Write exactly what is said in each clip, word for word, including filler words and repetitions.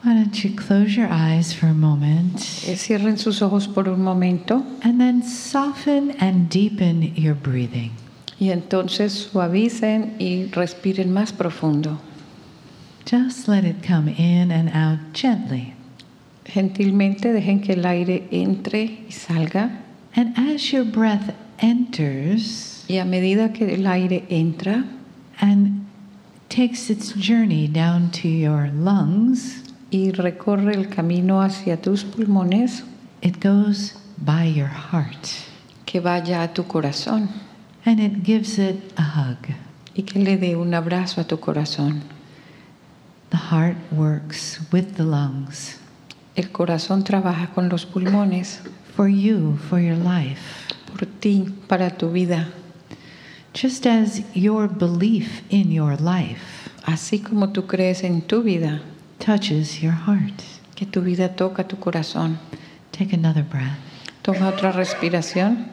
Why don't you close your eyes for a moment Eh, Cierren sus ojos por un momento and then soften and deepen your breathing. y entonces suavicen y respiren más profundo. Just let it come in and out gently. Gentilmente dejen que el aire entre y salga. And as your breath enters Y a medida que el aire entra and takes its journey down to your lungs, y recorre el camino hacia tus pulmones, it goes by your heart que vaya a tu corazón and it gives it a hug. y que le dé un abrazo a tu corazón. The heart works with the lungs El corazón trabaja con los pulmones for you, for your life. por ti, para tu vida. Just as your belief in your life Así como tú crees en tu vida, touches your heart. que tu vida toca tu corazón. Take another breath Toma otra respiración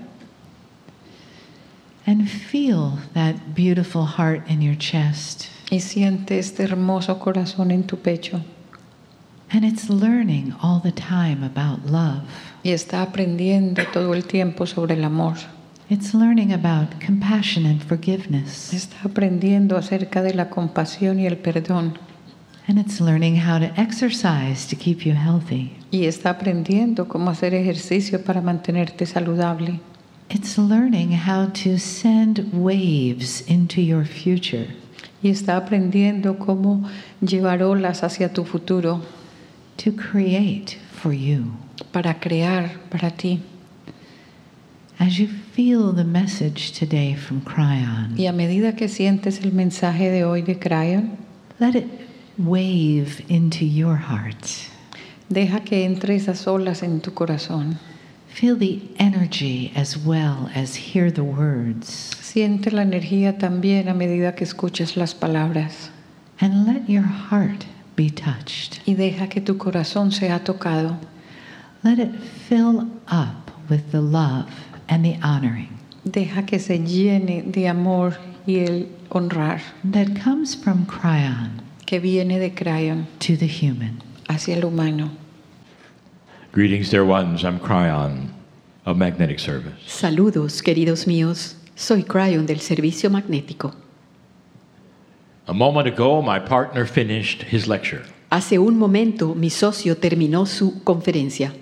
and feel that beautiful heart in your chest. y siente este hermoso corazón en tu pecho. And it's learning all the time about love. Y está aprendiendo todo el tiempo sobre el amor. It's learning about compassion and forgiveness. Está aprendiendo acerca de la compasión y el perdón. And it's learning how to exercise to keep you healthy. Y está aprendiendo cómo hacer ejercicio para mantenerte saludable. It's learning how to send waves into your future. Y está aprendiendo cómo llevar olas hacia tu futuro To create for you. para crear para ti. As you feel the message today from Cryon, Y a medida que sientes el mensaje de hoy de Cryon, let it wave into your heart. deja que entre esas olas en tu corazón. Feel the energy as well as hear the words. Siente la energía también a medida que escuches las palabras. And let your heart be touched. Y deja que tu corazón sea tocado. Let it fill up with the love and the honoring Deja que se llene de amor y el honrar that comes from Cryon que viene de Cryon to the human. hacia el humano. Greetings, dear ones. I'm Cryon of Magnetic Service. Saludos, queridos míos. Soy Cryon del Servicio Magnético. A moment ago, my partner finished his lecture. Hace un momento, mi socio terminó su conferencia.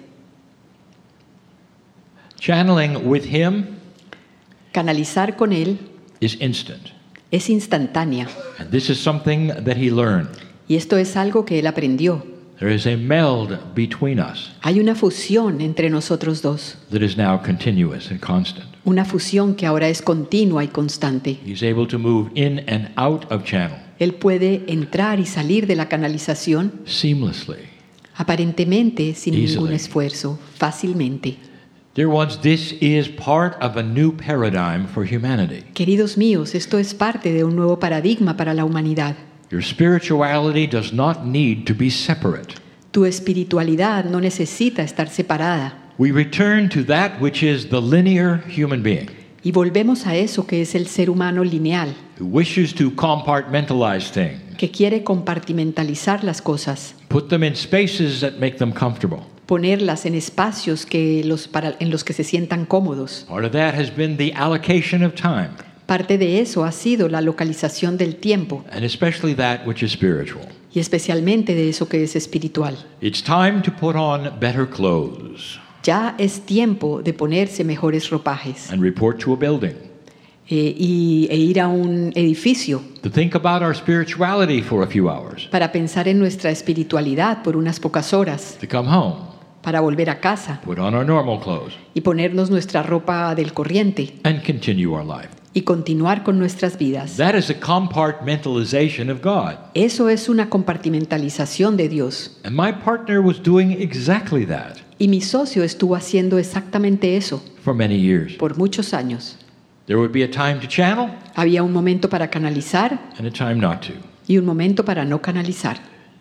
Channeling with him Canalizar con él is instant. es instantánea. And this is something that he learned. Y esto es algo que él aprendió. There is a meld between us Hay una fusión entre nosotros dos. that is now continuous and constant. Una fusión que ahora es continua y constante. He's able to move in and out of channel Él puede entrar y salir de la canalización seamlessly. aparentemente sin Easily. ningún esfuerzo, fácilmente. Dear ones, this is part of a new paradigm for humanity. Queridos míos, esto es parte de un nuevo paradigma para la humanidad. Your spirituality does not need to be separate. Tu espiritualidad no necesita estar separada. We return to that which is the linear human being, Y volvemos a eso que es el ser humano lineal, who wishes to compartmentalize things, que quiere compartimentalizar las cosas, put them in spaces that make them comfortable. ponerlas en espacios que los para, en los que se sientan cómodos. Part of that has been the allocation of time, Parte de eso ha sido la localización del tiempo, and especially that which is spiritual. y especialmente de eso que es espiritual. It's time to put on better clothes Ya es tiempo de ponerse mejores ropajes and report to a building, eh, y, e ir a un edificio to think about our spirituality for a few hours, para pensar en nuestra espiritualidad por unas pocas horas, to come home, para volver a casa put on our normal clothes, y ponernos nuestra ropa del corriente and continue our life. y continuar con nuestras vidas. That is a compartmentalization of God. Eso es una compartimentalización de Dios. And my partner was doing exactly that Y mi socio estuvo haciendo exactamente eso for many years. por muchos años. There would be a time to channel Había un momento para canalizar and a time not to. y un momento para no canalizar.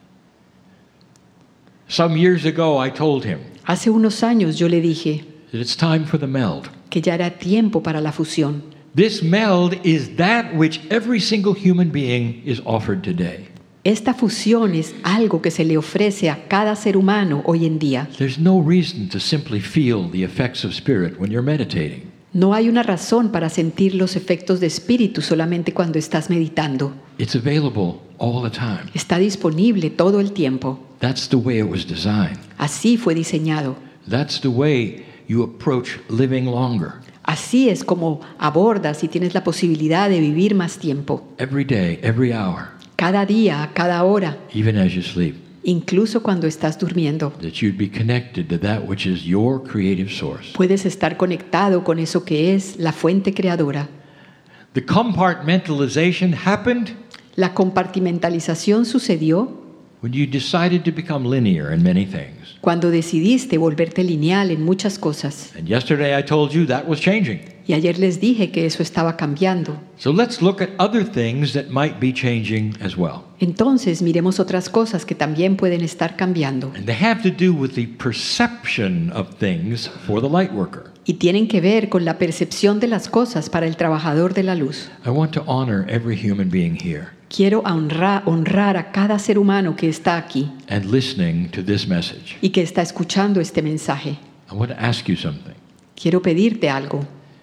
Some years ago, I told him Hace unos años yo le dije that it's time for the meld. que ya era tiempo para la fusión. This meld is that which every single human being is offered today. Esta fusión es algo que se le ofrece a cada ser humano hoy en día. There's no reason to simply feel the effects of spirit when you're meditating. No hay una razón para sentir los efectos de espíritu solamente cuando estás meditando. It's available all the time. Está disponible todo el tiempo. That's the way it was designed. Así fue diseñado. That's the way you approach living longer. Así es como abordas y tienes la posibilidad de vivir más tiempo. Every day, every hour, Cada día, a cada hora, even as you sleep, incluso cuando estás durmiendo. that you'd be connected to that which is your creative source. Puedes estar conectado con eso que es la fuente creadora. The compartmentalization happened La compartimentalización sucedió when you decided to become linear in many things. cuando decidiste volverte lineal en muchas cosas. And yesterday I told you that was changing. Y ayer les dije que eso estaba cambiando. So let's look at other things that might be changing as well. Entonces miremos otras cosas que también pueden estar cambiando. And they have to do with the perception of things for the light worker. Y tienen que ver con la percepción de las cosas para el trabajador de la luz. I want to honor every human being here Quiero honrar, honrar a cada ser humano que está aquí and listening to this message. y que está escuchando este mensaje. I want to ask you something. Quiero pedirte algo.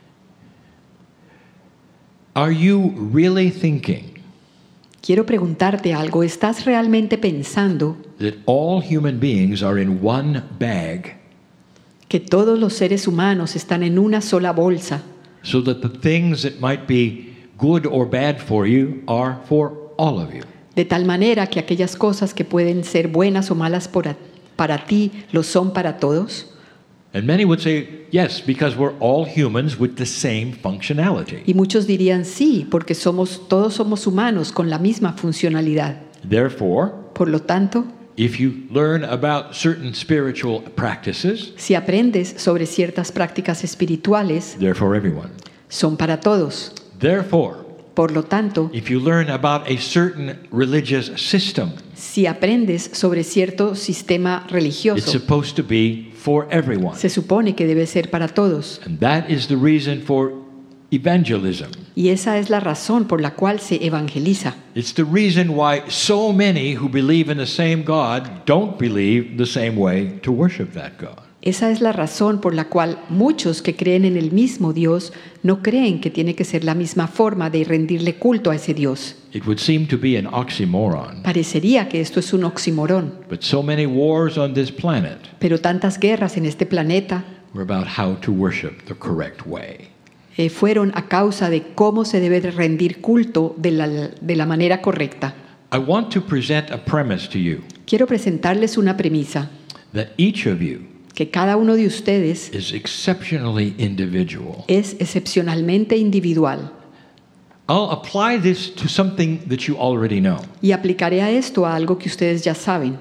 Are you really thinking Quiero preguntarte algo. ¿Estás realmente pensando that all human beings are in one bag que todos los seres humanos están en una sola bolsa? so that the things that might be good or bad for you are for all of you? De tal manera que aquellas cosas que pueden ser buenas o malas por a- para ti, lo son para todos. And many would say, yes, because we're all humans with the same functionality. Y muchos dirían sí, porque somos, todos somos humanos con la misma funcionalidad. Therefore, Por lo tanto, if you learn about certain spiritual practices, si aprendes sobre ciertas prácticas espirituales, they're for everyone. son para todos. Therefore, Por lo tanto, if you learn about a certain religious system, si aprendes sobre cierto sistema it's religioso, supposed to be for everyone. se supone que debe ser para todos. And that is the reason for evangelism. Y esa es la razón por la cual se evangeliza. It's the reason why so many who believe in the same God don't believe the same way to worship that God. Esa es la razón por la cual muchos que creen en el mismo Dios no creen que tiene que ser la misma forma de rendirle culto a ese Dios. It would seem to be an oxymoron, Parecería que esto es un oximorón, but so many wars on this planet pero tantas guerras en este planeta were about how to worship the correct way. eh, fueron a causa de cómo se debe de rendir culto de la, de la manera correcta. I want to present a premise to you Quiero presentarles una premisa, that each of you que cada uno de ustedes is exceptionally individual. es excepcionalmente individual. I'll apply this to something that you already know. Y aplicaré a esto a algo que ustedes ya saben.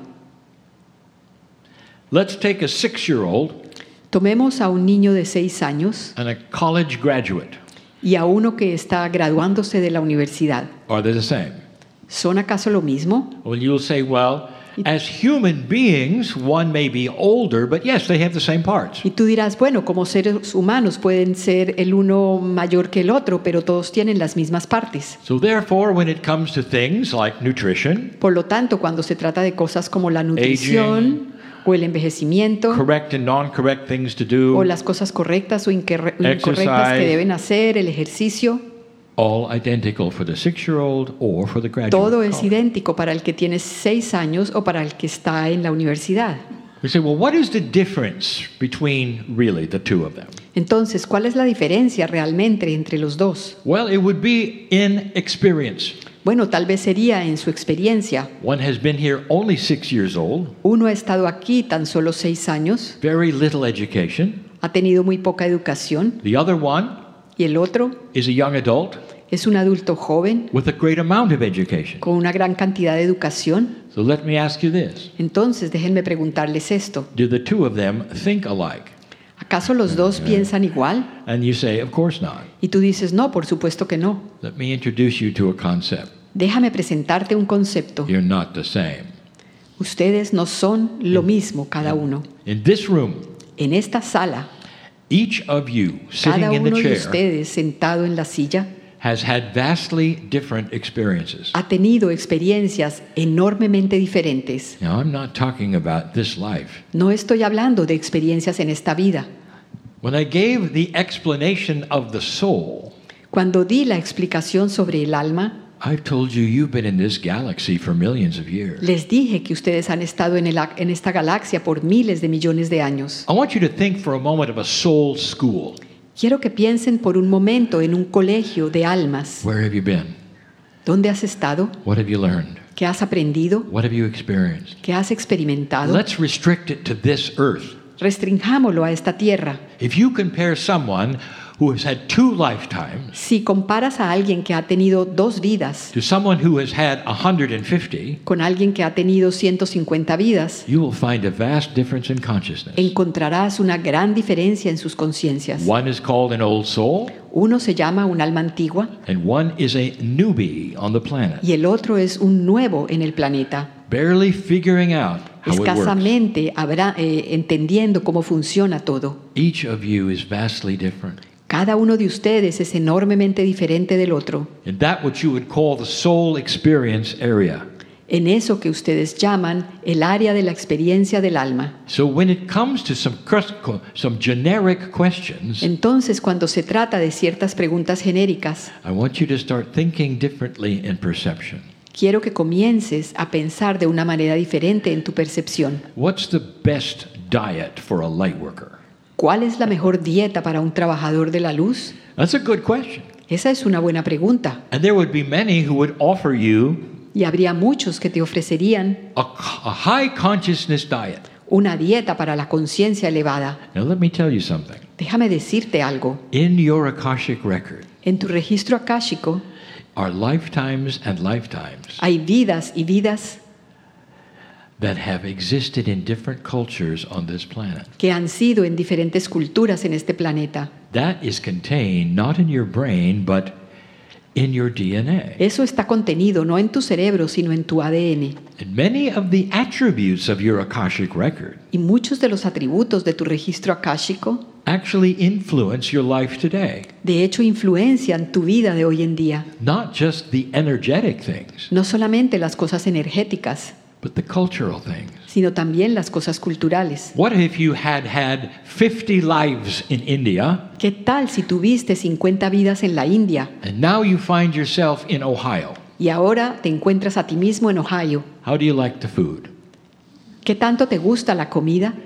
Let's take a six-year-old Tomemos a un niño de seis años and a college graduate. y a uno que está graduándose de la universidad. Are they the same? ¿Son acaso lo mismo? Well, you'll say, well, as human beings, one may be older, but yes, they have the same parts. Y tú dirás, bueno, como seres humanos pueden ser el uno mayor que el otro, pero todos tienen las mismas partes. So therefore, when it comes to things like nutrition, Por lo tanto, cuando se trata de cosas como la nutrición o el envejecimiento correct and non-correct things to do, o las cosas correctas o incorre- incorrectas Exercise. que deben hacer, el ejercicio, all identical for the six-year-old or for the graduate. todo es college. idéntico para el que tiene seis años o para el que está en la universidad. We say, well, what is the difference between really the two of them? Entonces, ¿cuál es la diferencia realmente entre los dos? Well, it would be in experience. Bueno, tal vez sería en su experiencia. One has been here only six years old, Uno ha estado aquí tan solo seis años, very little education. ha tenido muy poca educación, The other one y el otro is a young adult es un adulto joven with a great amount of education. con una gran cantidad de educación. So let me ask you this. Entonces, déjenme preguntarles esto. Do the two of them think alike? ¿Acaso los dos piensan igual? And you say, of course not. Y tú dices, no, por supuesto que no. Let me introduce you to a concept. Déjame presentarte un concepto. You're not the same. Ustedes no son lo mismo cada uno. In this room, En esta sala, each of you cada sitting in the uno de chair ustedes sentado en la silla has had vastly different experiences. ha tenido experiencias enormemente diferentes. Now, I'm not talking about this life. No estoy hablando de experiencias en esta vida. When I gave the explanation of the soul, Cuando di la explicación sobre el alma, I've told you you've been in this galaxy for millions of years. les dije que ustedes han estado en, el, en esta galaxia por miles de millones de años. I want you to think for a moment of a soul school. Quiero que piensen por un momento en un colegio de almas. Where have you been? ¿Dónde has estado? What have you learned? ¿Qué has aprendido? What have you experienced? ¿Qué has experimentado? Let's restrict it to this earth. Restrinjámoslo a esta tierra. If you compare someone who has had two lifetimes Si comparas a alguien que ha tenido dos vidas to someone who has had one hundred fifty, con alguien que ha tenido ciento cincuenta vidas, you will find a vast difference in consciousness. encontrarás una gran diferencia en sus conciencias. One is called an old soul, Uno se llama un alma antigua and one is a newbie on the planet, y el otro es un nuevo en el planeta, barely figuring out how it works. escasamente habrá, eh, entendiendo cómo funciona todo. Each of you is vastly different. Cada uno de ustedes es enormemente diferente del otro, In that which you would call the soul experience area. en eso que ustedes llaman el área de la experiencia del alma. So when it comes to some crus- some generic questions, Entonces, cuando se trata de ciertas preguntas genéricas, I want you to start thinking differently in perception. quiero que comiences a pensar de una manera diferente en tu percepción. What's the best diet for a light worker? ¿Cuál es la mejor dieta para un trabajador de la luz? That's a good question. Esa es una buena pregunta. And there would be many who would offer you Y habría muchos que te ofrecerían a, a high consciousness diet. una dieta para la conciencia elevada. Now let me tell you something. Déjame decirte algo. In your Akashic record En tu registro akáshico are lifetimes and lifetimes hay vidas y vidas that have existed in different cultures on this planet. que han sido en diferentes culturas en este planeta. That is contained not in your brain, but in your D N A. Eso está contenido no en tu cerebro, sino en tu A D N. And many of the attributes of your Akashic record Y muchos de los atributos de tu registro akáshico, actually influence your life today. de hecho, influencian tu vida de hoy en día. Not just the energetic things, No solamente las cosas energéticas, but the cultural things. sino también las cosas culturales. What if you had had fifty lives in India ¿Qué tal si tuviste cincuenta vidas en la India and now you find yourself in Ohio? y ahora te encuentras a ti mismo en Ohio? How do you like the food? ¿Qué tanto te gusta la comida?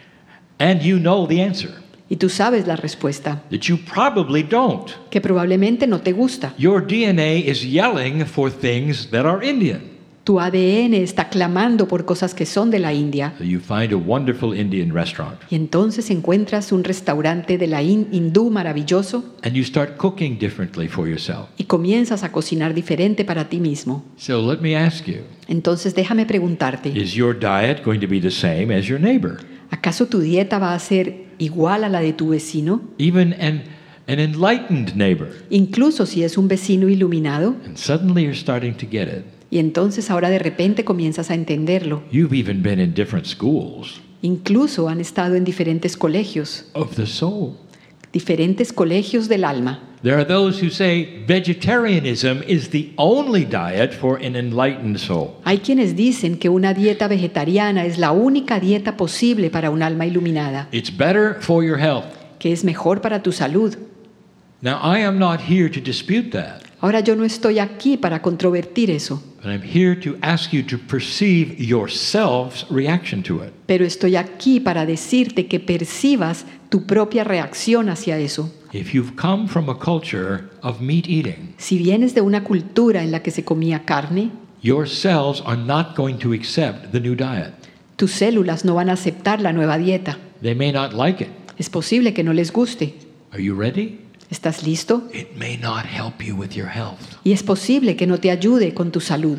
And you know the answer, Y tú sabes la respuesta, that you probably don't. que probablemente no te gusta. Your D N A is yelling for things that are Indian. Tu A D N está clamando por cosas que son de la India. So you find a wonderful Indian restaurant Y entonces encuentras un restaurante de la in- hindú maravilloso and you start cooking differently for yourself. y comienzas a cocinar diferente para ti mismo. So let me ask you, Entonces déjame preguntarte, is your diet going to be the same as your neighbor? ¿acaso tu dieta va a ser igual a la de tu vecino? Even an, an enlightened neighbor. Incluso si es un vecino iluminado, And suddenly you're starting to get it. y entonces ahora de repente comienzas a entenderlo. You've even been in different schools Incluso han estado en diferentes colegios, of the soul. diferentes colegios del alma. There are those who say vegetarianism is the only diet for an enlightened soul. Hay quienes dicen que una dieta vegetariana es la única dieta posible para un alma iluminada, It's better for your health. que es mejor para tu salud. Now, I am not here to dispute that, Ahora yo no estoy aquí para controvertir eso, but I'm here to ask you to perceive yourself's reaction to it. pero estoy aquí para decirte que percibas tu propia reacción hacia eso. If you've come from a culture of meat eating, Si vienes de una cultura en la que se comía carne, your cells are not going to accept the new diet. tus células no van a aceptar la nueva dieta. They may not like it. Es posible que no les guste. Are you ready? ¿Estás listo? It may not help you with your health. Y es posible que no te ayude con tu salud.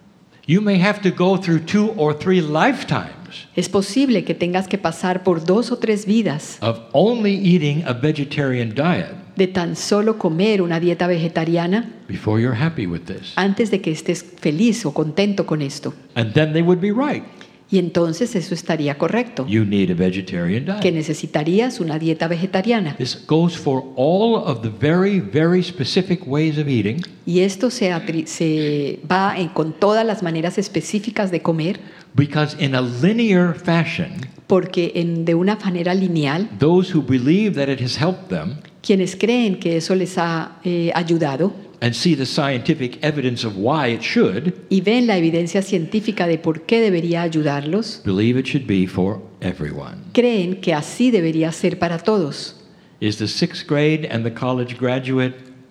You may have to go through two or three lifetimes Es posible que tengas que pasar por dos o tres vidas of only eating a vegetarian diet de tan solo comer una dieta vegetariana before you're happy with this. antes de que estés feliz o contento con esto. And then they would be right. Y entonces eso estaría correcto, You need a vegetarian que diet. necesitarías una dieta vegetariana. This goes for all of the very, very specific ways of eating, Y esto se, atri- se va en- con todas las maneras específicas de comer, because in a linear fashion, porque en- de una manera lineal, those who believe that it has helped them quienes creen que eso les ha eh, ayudado and see the scientific evidence of why it should, y ven la evidencia científica de por qué debería ayudarlos, believe it should be for everyone. creen que así debería ser para todos. Is the sixth grade and the college graduate,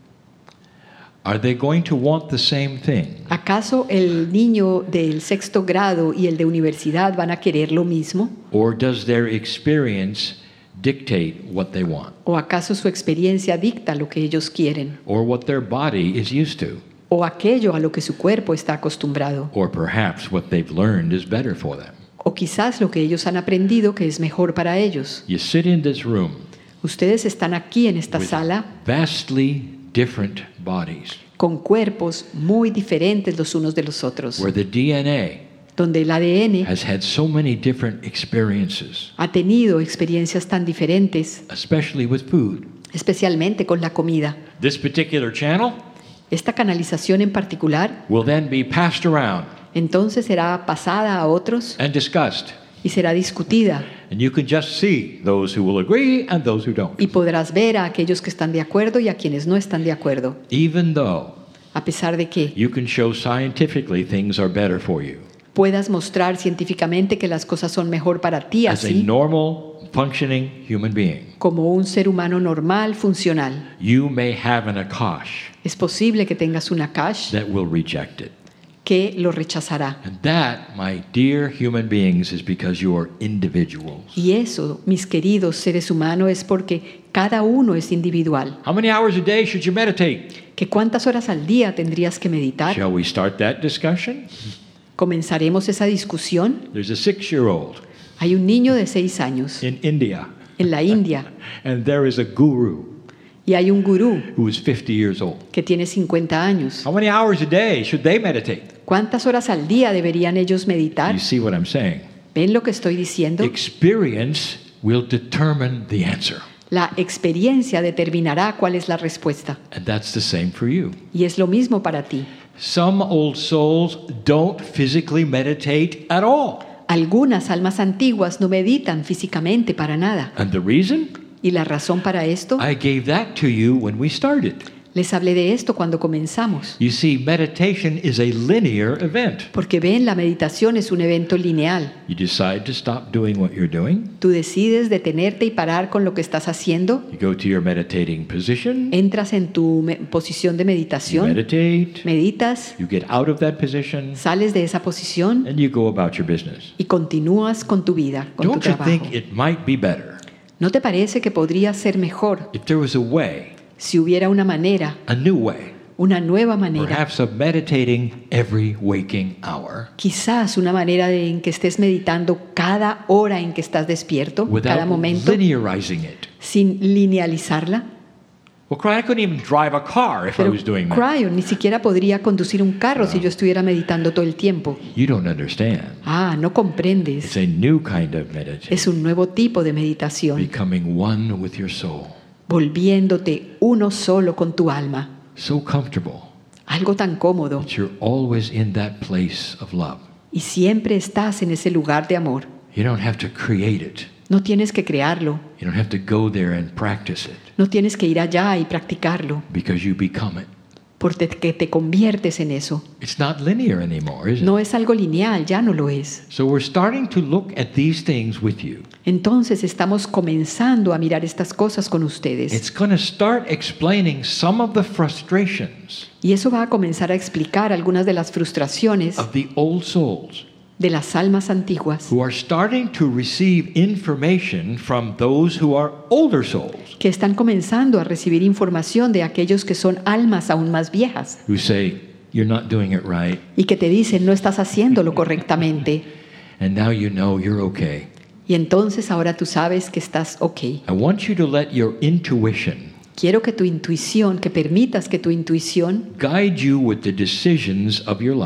are they going to want the same thing? ¿Acaso el niño del sexto grado y el de universidad van a querer lo mismo? Or does their experience dictate what they want? ¿O acaso su experiencia dicta lo que ellos quieren? Or what their body is used to? ¿O aquello a lo que su cuerpo está acostumbrado? Or perhaps what they've learned is better for them? ¿O quizás lo que ellos han aprendido que es mejor para ellos? You sit in this room Ustedes están aquí en esta with sala vastly different bodies, con cuerpos muy diferentes los unos de los otros, where the D N A donde el A D N has had so many different experiences, ha tenido experiencias tan diferentes, especially with food. especialmente con la comida. This particular channel Esta canalización en particular will then be passed around entonces será pasada a otros and discussed. y será discutida, And you can just see those who will agree and those who don't. y podrás ver a aquellos que están de acuerdo y a quienes no están de acuerdo, Even though a pesar de que you can show scientifically things are better for you. puedas mostrar científicamente que las cosas son mejor para ti As a así, normal, functioning human being, como un ser humano normal, funcional. you may have an akash Es posible que tengas una cash that will reject it. que lo rechazará. And that, my dear human beings, is because you are individuals. Y eso, mis queridos seres humanos, es porque cada uno es individual. How many hours a day should you meditate? ¿Que cuántas horas al día tendrías que meditar? Shall we start that discussion? Comenzaremos esa discusión. There's a six-year-old Hay un niño de seis años in India, en la India and there is a guru y hay un gurú who is fifty years old. que tiene cincuenta años. How many hours a day should they meditate? ¿Cuántas horas al día deberían ellos meditar? You see what I'm saying? ¿Ven lo que estoy diciendo? Experience will determine the answer. La experiencia determinará cuál es la respuesta. And that's the same for you. Y es lo mismo para ti. Some old souls don't physically meditate at all. Algunas almas antiguas no meditan físicamente para nada. And the reason? Y la razón para esto, I gave that to you when we started. les hablé de esto cuando comenzamos. You see, meditation is a linear event. Porque ven, la meditación es un evento lineal. You decide to stop doing what you're doing. Tú decides detenerte y parar con lo que estás haciendo. You go to your meditating position. Entras en tu me- posición de You meditación, meditate. meditas, You get out of that position. sales de esa posición And you go about your business. y continúas con tu vida, con tu Don't you trabajo. think it might be better ¿No te parece que podría ser mejor if there was a way, si hubiera una manera, a new way, una nueva manera, perhaps of meditating every waking hour quizás una manera de, en que estés meditando cada hora en que estás despierto, cada without momento, linearizing it? sin linealizarla? Well, Cry, I couldn't even drive a car if I Pero was doing that. Cryon ni siquiera podría conducir un carro si yo estuviera meditando todo el tiempo. You don't understand. Ah, no comprendes. It's a new kind of meditation, Es un nuevo tipo de meditación, becoming one with your soul. volviéndote uno solo con tu alma. So comfortable Algo tan cómodo. that you're always in that place of love. Y siempre estás en ese lugar de amor. You don't have to create it. No tienes que crearlo. You don't have to go there and practice it No tienes que ir allá y practicarlo. because you become it. Porque te conviertes en eso. It's not linear anymore, is it? No es algo lineal, ya no lo es. So we're starting to look at these things with you. Entonces estamos comenzando a mirar estas cosas con ustedes. It's going to start explaining some of the frustrations Y eso va a comenzar a explicar algunas de las frustraciones of the old souls de las almas antiguas who are starting to receive information from those who are older souls que están comenzando a recibir información de aquellos que son almas aún más viejas who say, you're not doing it right, y que te dicen no estás haciéndolo correctamente. and now you know you're okay. Y entonces ahora tú sabes que estás ok. I want you to let your intuition Quiero que tu intuición, que permitas que tu intuición guide you with the decisions of your life te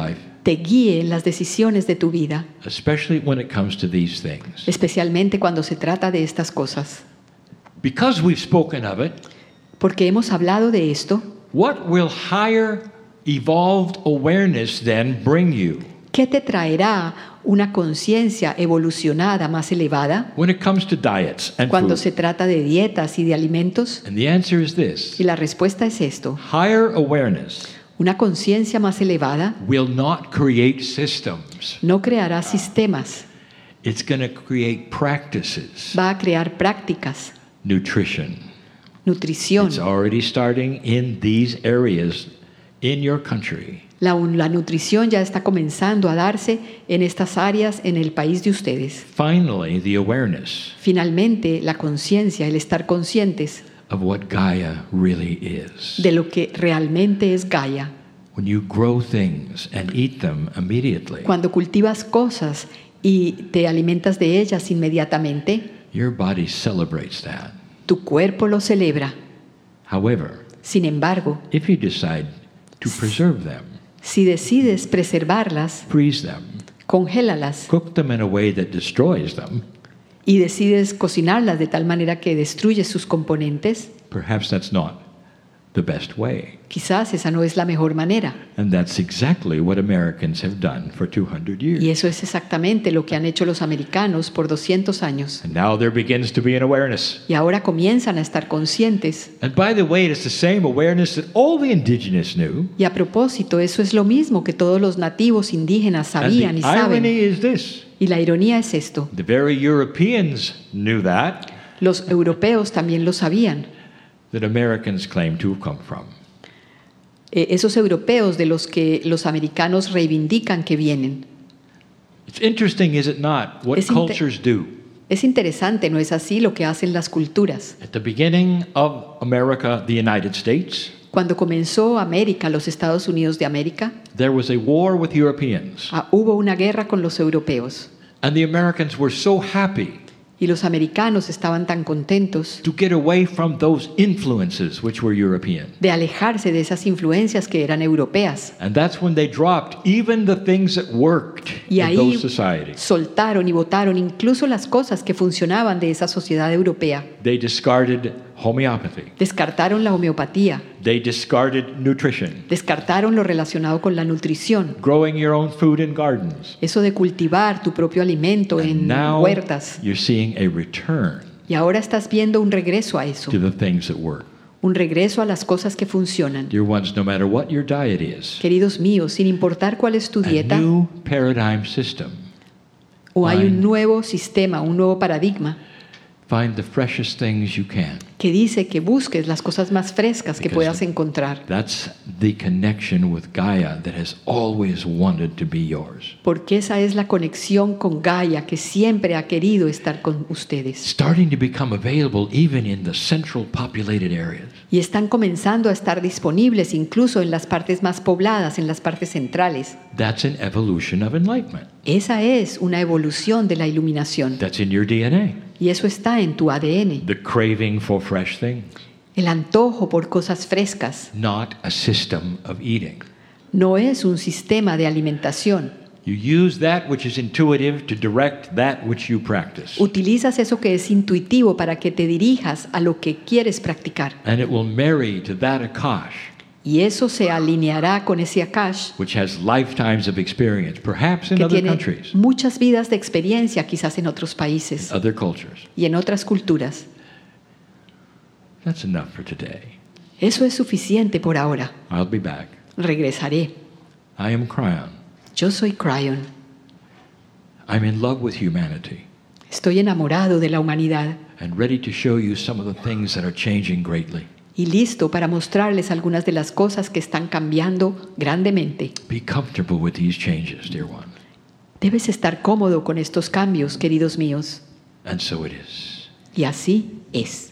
te guíe en las decisiones de tu vida, especially when it comes to these things. especialmente cuando se trata de estas cosas. Because we've spoken of it, Porque hemos hablado de esto, what will higher evolved awareness then bring you ¿qué te traerá una conciencia evolucionada más elevada when it comes to diets and cuando food? se trata de dietas y de alimentos? And the answer is this. Y la respuesta es esto. Higher awareness Una conciencia más elevada will not create systems. no creará sistemas, It's going to create practices. va a crear prácticas, Nutrition. nutrición. It's already starting in these areas in your country. La, la nutrición ya está comenzando a darse en estas áreas en el país de ustedes. Finally, the awareness Finalmente, la conciencia, el estar conscientes of what Gaia really is. de lo que realmente es Gaia. When you grow things and eat them immediately, Cuando cultivas cosas y te alimentas de ellas inmediatamente, your body celebrates that. tu cuerpo lo celebra. However, Sin embargo, if you decide to preserve them, si decides preservarlas, freeze them, congélalas cook them in a way that destroys them, y decides cocinarlas de tal manera que destruyes sus componentes, perhaps that's not the best way. quizás esa no es la mejor manera. And that's exactly what Americans have done for two hundred years. Y eso es exactamente lo que han hecho los americanos por doscientos años. And now there begins to be an awareness. Y ahora comienzan a estar conscientes. And by the way, it's the same awareness that all the indigenous knew. Y a propósito, eso es lo mismo que todos los nativos indígenas sabían And y the saben. irony is this. Y la ironía es esto. The very Europeans knew that, Los europeos también lo sabían. that Americans claim to have come from. Eh, esos europeos de los que los americanos reivindican que vienen. It's interesting, is it not, what Es inte- cultures do. Es interesante, ¿no es así lo que hacen las culturas? At the beginning of America, the United States, Cuando comenzó América, los Estados Unidos de América, there was a war with Europeans. ah, hubo una guerra con los europeos. And the Americans were so happy Y los americanos estaban tan contentos to get away from those influences which were European. de alejarse de esas influencias que eran europeas. And that's when they dropped even the things that worked Y in ahí those societies. soltaron y votaron incluso las cosas que funcionaban de esa sociedad europea. They discarded homeopathy. Descartaron la homeopatía, They discarded nutrition, descartaron lo relacionado con la nutrición, growing your own food in gardens. eso de cultivar tu propio alimento And en now huertas. you're seeing a return Y ahora estás viendo un regreso a eso, to the things that work. un regreso a las cosas que funcionan. Dear ones, no matter what your diet is, Queridos míos, sin importar cuál es tu a dieta, new paradigm system, o hay un Fine. nuevo sistema, un nuevo paradigma, find the freshest things you can. que dice que busques las cosas más frescas que Because puedas encontrar, That's the connection with Gaia that has always wanted to be yours. porque esa es la conexión con Gaia que siempre ha querido estar con ustedes. Starting to become available even in the central populated areas. Y están comenzando a estar disponibles incluso en las partes más pobladas, en las partes centrales. That's an evolution of enlightenment. Esa es una evolución de la iluminación. That's in your D N A. Y eso está en tu A D N. The craving for fresh things, El antojo por cosas frescas not a system of eating. no es un sistema de alimentación. You use that which is intuitive to direct that which you practice. Utilizas eso que es intuitivo para que te dirijas a lo que quieres practicar. And it will marry to that Akash, Y eso se alineará con ese Akash which has lifetimes of experience, perhaps in que other tiene countries, muchas vidas de experiencia, quizás en otros países other cultures. y en otras culturas. That's enough for today. Eso es suficiente por ahora. I'll be back. Regresaré. I am Cryon. Yo soy Cryon. I'm in love with humanity Estoy enamorado de la humanidad and ready to show you some of the things that are changing greatly. y listo para mostrarles algunas de las cosas que están cambiando grandemente. Be comfortable with these changes, dear one. Debes estar cómodo con estos cambios, queridos míos. And so it is. Y así es.